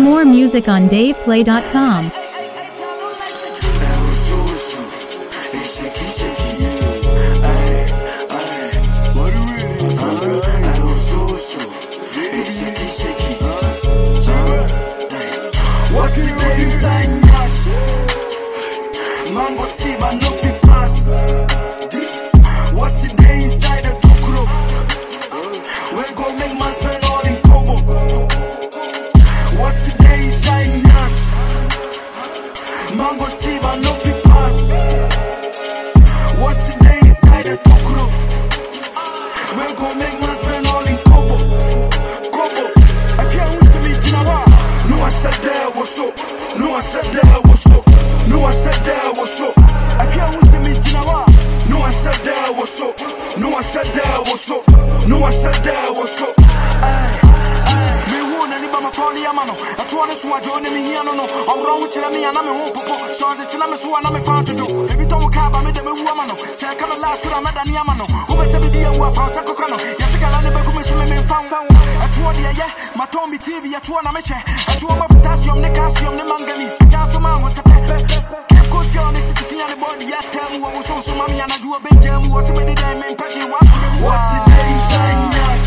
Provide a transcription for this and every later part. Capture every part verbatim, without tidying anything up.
More music on Dave Play dot com. Mango see but no fit pass. What's in there inside the Tokuro? We gon' make man spend all in Kobo. What's in there inside Nash? Mango see but no fit pass. What's in there inside the Tokuro? We gon' make man spend all in Kobo. Kobo. I can't wait to meet Jinawa. No, I said there was up. No, I said there was up. No, I said there was up. I can't wait to meet Jinawa. No, I said there was up. No, I said there was up. No, I said there was up. Me won any by my phone, Yamano. I told us what Johnny me here, no, no. I'm wrong with me and I'm a home. So the Tinam is what I'm found to do. If you don't care about me, then we woman. Say, I come last with a man, Yamano. Who was every day who I found Sakokano. Yes, I got a little bit of found. I told you, yeah, my Tommy T V, I told I'm a chair. I told my potassium, the calcium, the manganese. That's a man was a pet. What's going on? This is the body. I tell you, I was so mommy, and I do a big jam. What's the diamond? What's the day inside Nash?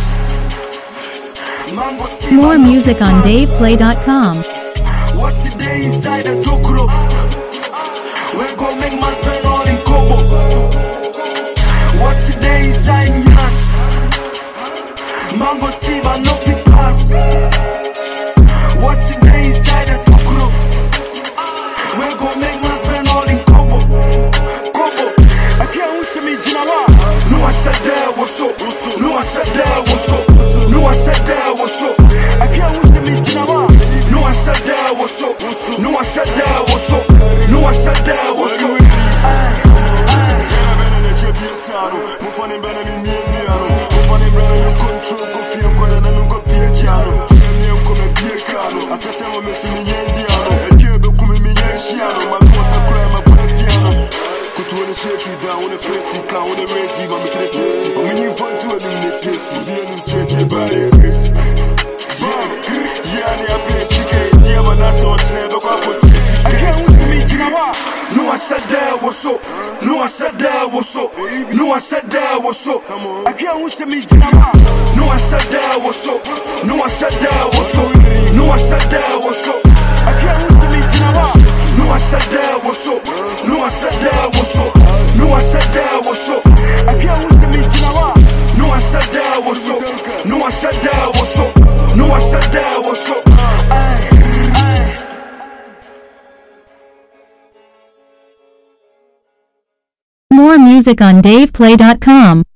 More music on Dave Play dot com. What's the day inside the Tokuro? We're gonna make my spend all in Kobo. What's the day inside Nash? Mango see but no fit pass. What's the day inside the Tokuro? We're gonna make my spend all in Kobo. Kobo. I can't wait to meet Jinawa. No, I said there was up. No, I said there was up. No, I said there was up. I can't wait to meet Jinawa. No, I said there was up. No, I said there was up. No, I said there was up. No, I said there was up. No, I said there was up. No, I said there was up. I can't wish to meet Jinawa. No, I said there was up. No, I said there was up. No, I said there was up. I can't wish to meet Jinawa. No, I said there was up. No, I said there was up. No, I said there was up. I can't wish to meet Jinawa. No, I said there was up. No, I said there was up. No, I said there was up. More music on Dave Play dot com.